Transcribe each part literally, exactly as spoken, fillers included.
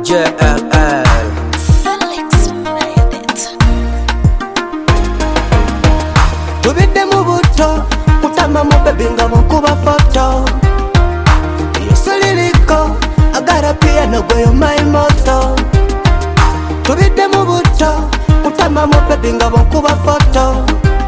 J L L Felix made it. Tubidde mu buto kutama mu baby nga mukuba photo. Yesu liliko agara piano gweyo my motto. Tubidde mu buto kutama mu baby nga mukuba photo.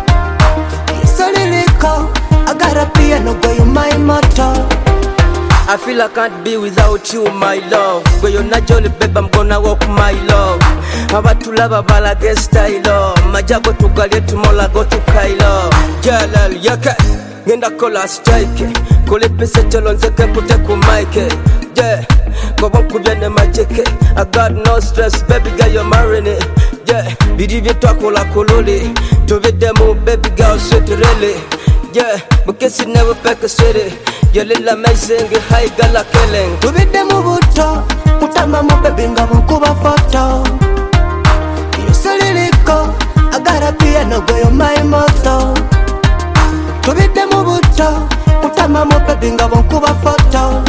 Yesu liliko agara piano gweyo my motto. I feel I can't be without you, my love. Gwe yonna jolly babe, I'm gonna walk my love. Abatulaba balage style. Majago tugalye tumola go to Kailo. Jalal yake ngenda kola strike. Kole pese cholo nzeke pute ku mic. Yeah, gobo kubye ne majeke. I got no stress, baby girl, you're marrying it. Yeah, bidi bye twakola kululi. Tubidde mu baby girl, sweet really. Yeah, mukesi never pack a city. You're little amazing, high gala killing. Tubidde mu buto kutama mu baby nga mukuba photo. Yesu liliko agara piano gweyo my motto. Tubidde mu buto kutama mu baby nga mukuba photo.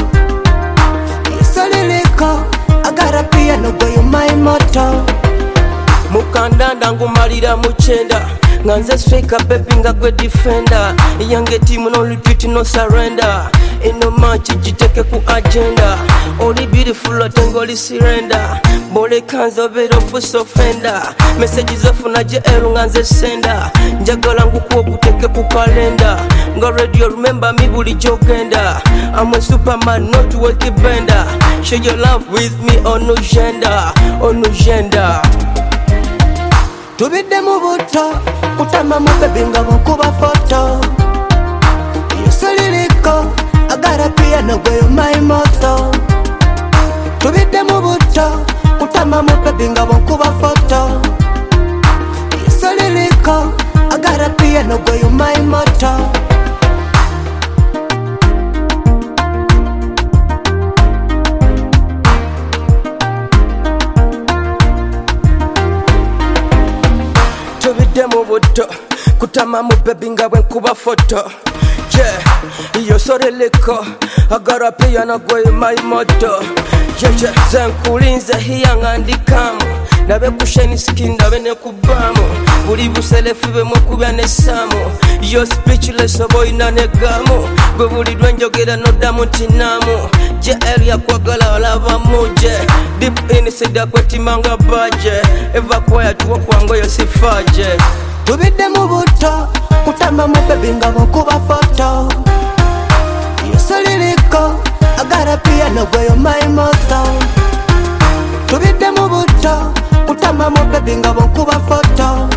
Yesu liliko agara piano gweyo my motto. Mukandanda ngumalira muchenda nga nze striker baby nga gwe defender. Yange team no retreat no surrender. Eno match jiteke ku agenda. Oli beautiful otengoli surrender. Bole kanzo bero full offender. Messages ofuna je elu nga nze sender. Njagala ngukuwa kuteke ku calendar. Nga radio remember me buli jogenda. I'm a superman not work bender. Show your love with me on no gender. On no gender. Tubidde mu buto kutama mu baby nga mukuba photo. Yesu liliko agara piano gweyo my motto. Tubidde mu buto kutama mu baby nga mukuba photo. Yesu liliko agara piano gweyo my motto. Tubidde mu buto kutama mu baby nga bwe nkuba photo. Yeah, iyo soreliko agara piano gweyo my motto. Yeah, yeah, zenkulinze hiya nga ndikamu. Nabe kusheni skin nabe ne kubamu. Buli buselefu be mwekubya ne samu. Yo speechless boy na negamu. Gwe buli dwenjogera noddamu tinamu. J L yakwagala olaba muje. Deep inside kwetimanga baje. Eva kwaya tuwa kwango yo sifaje. Tubidde mu buto kutama mu baby nga mukuba photo. Yesu liliko agara piano gweyo my motto. Tubidde mu buto kutama mu baby nga mukuba photo.